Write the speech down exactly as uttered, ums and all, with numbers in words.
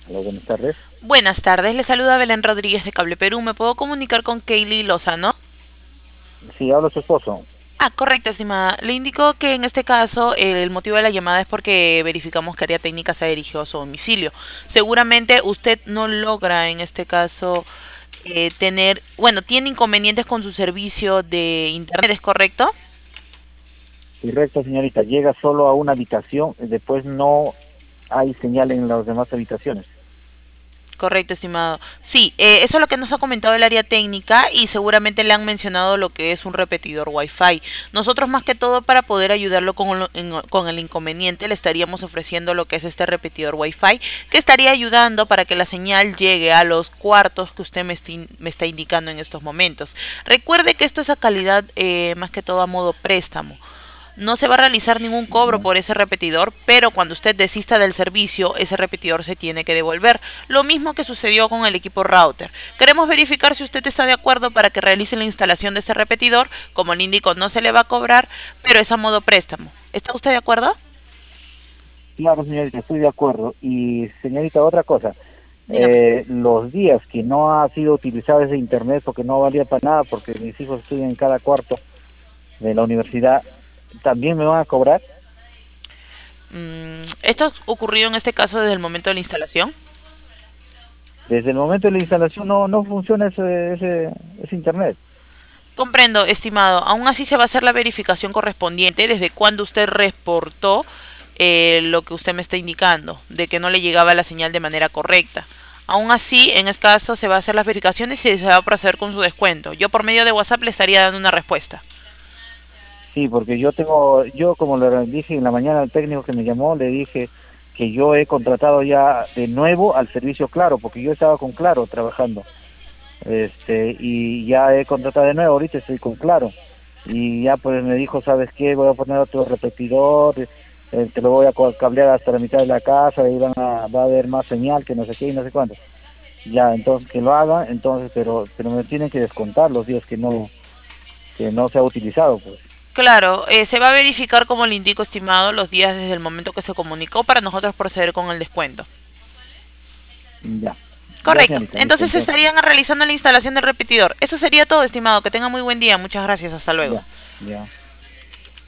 Hola, buenas tardes. Buenas tardes, le saluda Belén Rodríguez de Cable Perú. ¿Me puedo comunicar con Kaylee Lozano? Sí, habla su esposo. Ah, correcto, estimada. Le indico que en este caso eh, el motivo de la llamada es porque verificamos que área técnica se dirigió a su domicilio. Seguramente usted no logra en este caso eh, tener, bueno, tiene inconvenientes con su servicio de internet, ¿es correcto? Correcto, señorita. Llega solo a una habitación, y después no hay señal en las demás habitaciones. Correcto, estimado. Sí, eh, eso es lo que nos ha comentado el área técnica y seguramente le han mencionado lo que es un repetidor Wi-Fi. Nosotros más que todo para poder ayudarlo con, lo- en- con el inconveniente le estaríamos ofreciendo lo que es este repetidor Wi-Fi que estaría ayudando para que la señal llegue a los cuartos que usted me, esti- me está indicando en estos momentos. Recuerde que esto es a calidad eh, más que todo a modo préstamo. No se va a realizar ningún cobro Ya. por ese repetidor, pero cuando usted desista del servicio, ese repetidor se tiene que devolver. Lo mismo que sucedió con el equipo router. Queremos verificar si usted está de acuerdo para que realice la instalación de ese repetidor. Como le indico, no se le va a cobrar, pero es a modo préstamo. ¿Está usted de acuerdo? Claro, señorita, estoy de acuerdo. Y, señorita, otra cosa. Dígame. Eh, los días que no ha sido utilizado ese internet porque no valía para nada, porque mis hijos estudian en cada cuarto de la universidad, ¿también me van a cobrar? Mm, esto ocurrió en este caso desde el momento de la instalación. Desde el momento de la instalación no, no funciona ese, ese, ese internet. Comprendo, estimado. Aún así se va a hacer la verificación correspondiente desde cuando usted reportó eh, lo que usted me está indicando, de que no le llegaba la señal de manera correcta. Aún así, en este caso se va a hacer las verificaciones y se va a proceder con su descuento. Yo por medio de WhatsApp le estaría dando una respuesta. Sí, porque yo tengo, yo como le dije en la mañana al técnico que me llamó, le dije que yo he contratado ya de nuevo al servicio Claro, porque yo estaba con Claro trabajando, este, y ya he contratado de nuevo, ahorita estoy con Claro, y ya pues me dijo, ¿sabes qué? Voy a poner otro repetidor, eh, te lo voy a co- cablear hasta la mitad de la casa, y van a, va a haber más señal, que no sé qué y no sé cuánto. Ya, entonces que lo haga, entonces, pero, pero me tienen que descontar los días que no, que no se ha utilizado, pues. Claro, eh, se va a verificar, como le indico, estimado, los días desde el momento que se comunicó para nosotros proceder con el descuento. Ya, ya Correcto. señorita, listo, Entonces entonces. estarían realizando la instalación del repetidor. Eso sería todo, estimado. Que tenga muy buen día. Muchas gracias. Hasta luego. Ya, ya.